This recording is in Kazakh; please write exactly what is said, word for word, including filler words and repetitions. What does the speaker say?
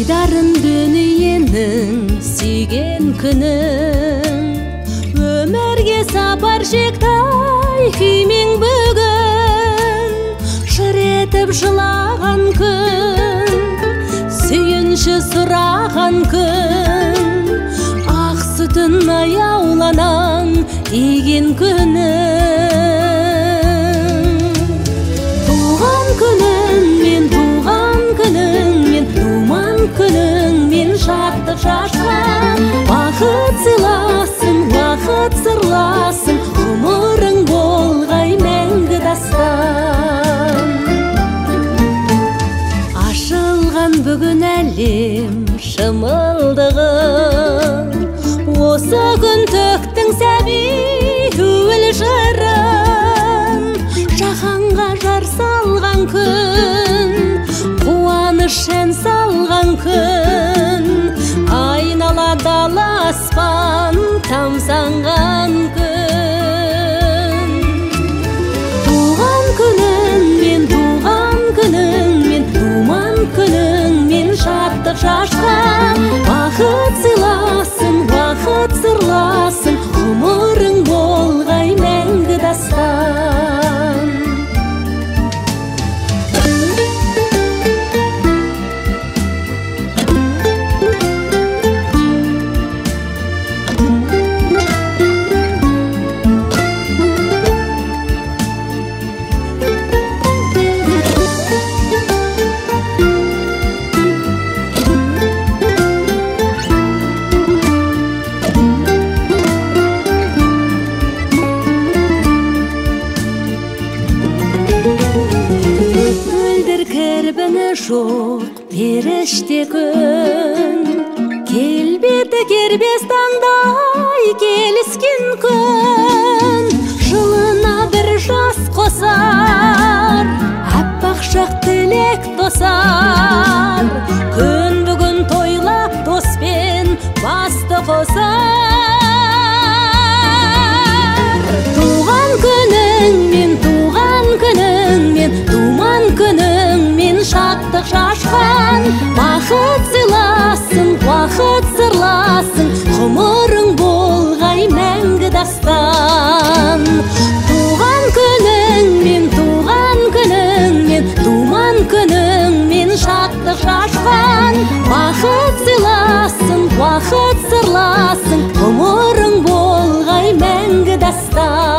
Айдарын дүниенің сүйген күнің, өмірге сапар шектай күймең бүгін. Жыр етіп жылаған күн, сүйінші сұраған күн, ақ сүтін аяуланан иген күнің. Туған күнің мен, туған күнің мен, туман күнің мен, шаттық шашқан. Бақыт сыйласын, уақыт сырласын, ғұмырың болғай мәңгі дастан. Ашылған бүгін әлем шымылдығын, осы күн төктің сәби көңіл жырын. Жаһанға жар салған күн, қуаныш ән салған күн, айнала дала аспан тамсанған күн. Туған күнің мен, туған күнің мен, туман күнің мен, шаттық шашқан. Бақыт сыйласын, уақыт сырласын, ғұмырың болғай мәңгі дастан. Кірбіні жоқ періште күн, келбеті кербес таңдай келіскен күн. Жылына бір жас қосар, аппақ шақ тілек тосар. Күн бүгін тойлап доспен басты қосар. Туған күнің мен, туған күнің мен, туман күнің мен, шаттық шашқан. Бақыт сыйласын, уақыт сырласын, ғұмырың болғай мәңгі дастан. Туған күнің мен, туған күнің мен, туман күнің мен, шаттық шашқан. Бақыт сыйласын, уақыт сырласын, ғұмырың болғай мәңгі дастан.